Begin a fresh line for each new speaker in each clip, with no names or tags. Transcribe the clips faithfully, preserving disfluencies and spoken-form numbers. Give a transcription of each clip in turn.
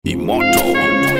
Imoto.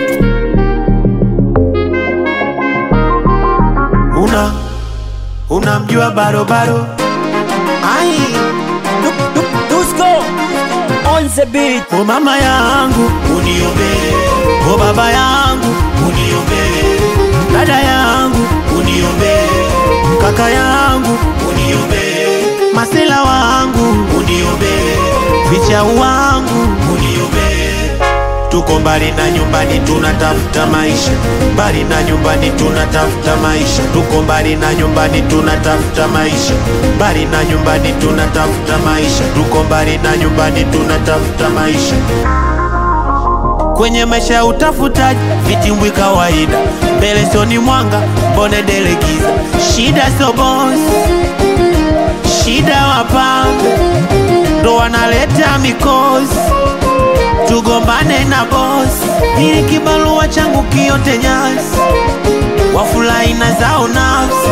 Una unamjua barobaro? Ai
Dusko on the beat.
O mama yangu uniombee, o baba yangu uniombee, dada yangu uniombee, kaka yangu uniombee, masela wangu uniombee, vichau wangu uniombee. Tuko mbali na nyumbani tunatafuta maisha, mbali na nyumbani tunatafuta maisha. Tuko mbali na nyumbani tunatafuta maisha, mbali na nyumbani tunatafuta maisha. Tuko mbali na nyumbani tunatafuta maisha. Kwenye maisha ya utafutaji vitimbwi kawaida, mbele sio ni mwanga, mbone delegiza. Shida sio boss, shida wapambe ndo wanaleta mikosi. Tugombane na boss, ili kibarua changu kiote nyasi, wafurahi na zao nafsi.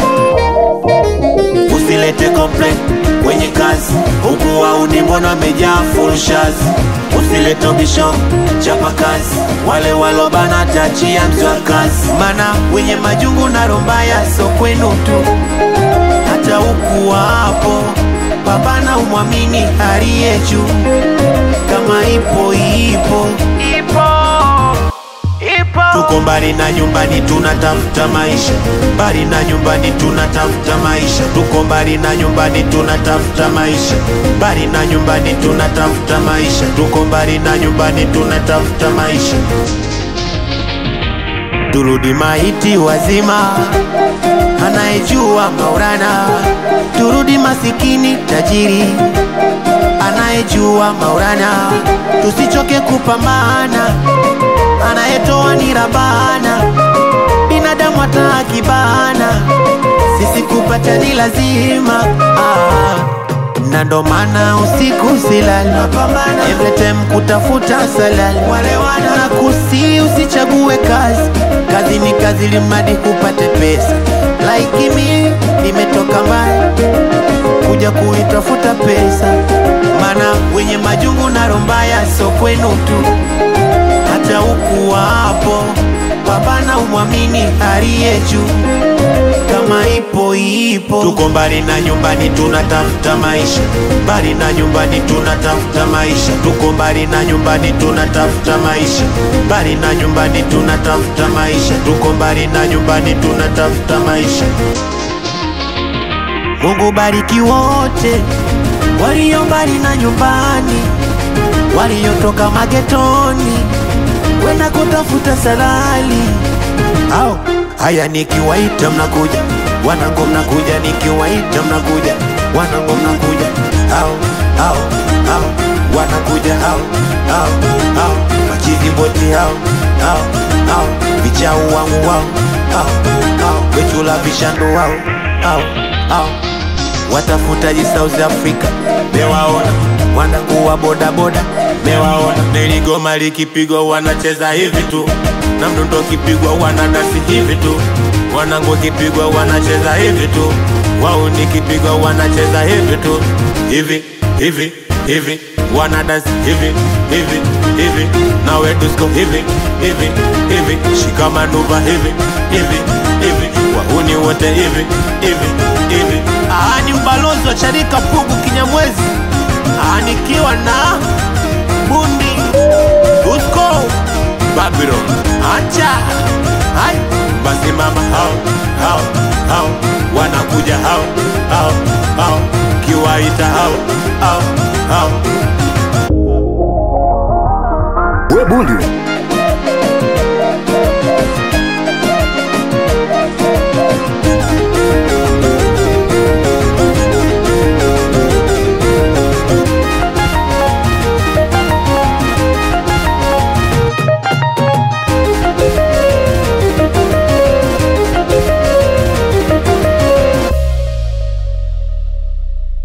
Usilete complaint kwenye kazi, huku wauni mbona wamejaa full shazi. Usilete bisho, chapa kazi, wale walobana tachia mzwa kazi. Mana wenye majungu na rombaya so kwenu tu, hata huku wapo babana umwamini haliye juu. Kama ipo ipo ipo ipo. Tuko mbali na nyumbani tunatafuta maisha, mbali na nyumbani tunatafuta maisha. Tuko mbali na nyumbani tunatafuta maisha, mbali na nyumbani tunatafuta maisha. Tuko mbali na nyumbani tunatafuta maisha. Turudi maiti wazima, anayejua Maulana. Turudi masikini tajiri, anayejua Maulana. Tusichoke kupambana, anayetoa ni Rabbana. Binadamu atakibana, sisi kupata ni lazima. ah. Na ndo maana usiku silali, napambana every time kutafuta salali. Wale wana na kusi usichague kazi, kazi ni kazi limadi kupate pesa. Like me, nimetoka mbali kuja kuitafuta pesa. Mana wenye majungu na rombaya so kwenu tu, hata huku wapo babana umwamini haliye juu. Kama ipo ipo. Tuko mbali na nyumbani tunatafuta maisha, mbali na nyumbani tunatafuta maisha. Tuko mbali na nyumbani tunatafuta maisha, mbali na nyumbani tunatafuta maisha. Tuko mbali na nyumbani tunatafuta maisha. Mungu bariki wote walio mbali na nyumbani, waliotoka magetoni wenda kutafuta salali. Au haya nikiwaita mnakuja, wanangu mnakuja. Nikiwaita mnakuja, wanangu mnakuja. Au au au wanakuja. Au au au machizi boti. Au au au vichau wangu. Au au au wechula vishando. Au au au watafutaji South Africa mewaona, wanangu wa boda boda mewaona. Niligoma likipigwa wanacheza hivi tu, na mdundo kipigwa wanadasi hivi tu. Wanangu kipigwa wanacheza hivi tu, wao nikipigwa wanacheza hivi tu. Hivi hivi hivi wanadasi hivi hivi hivi. Nawe Dusko hivi hivi hivi. Shikamanuva hivi hivi hivi. Wahuni wote hivi hivi hivi. Ah, ni mbalozi wa Charika Pugu Kinyamwezi, ah, nikiwa na Bundi Dusko Babylon. Acha hai basi mama. Hao hao hao wanakuja. Hao hao hao kiwaita. Hao hao hao.
We Bundi.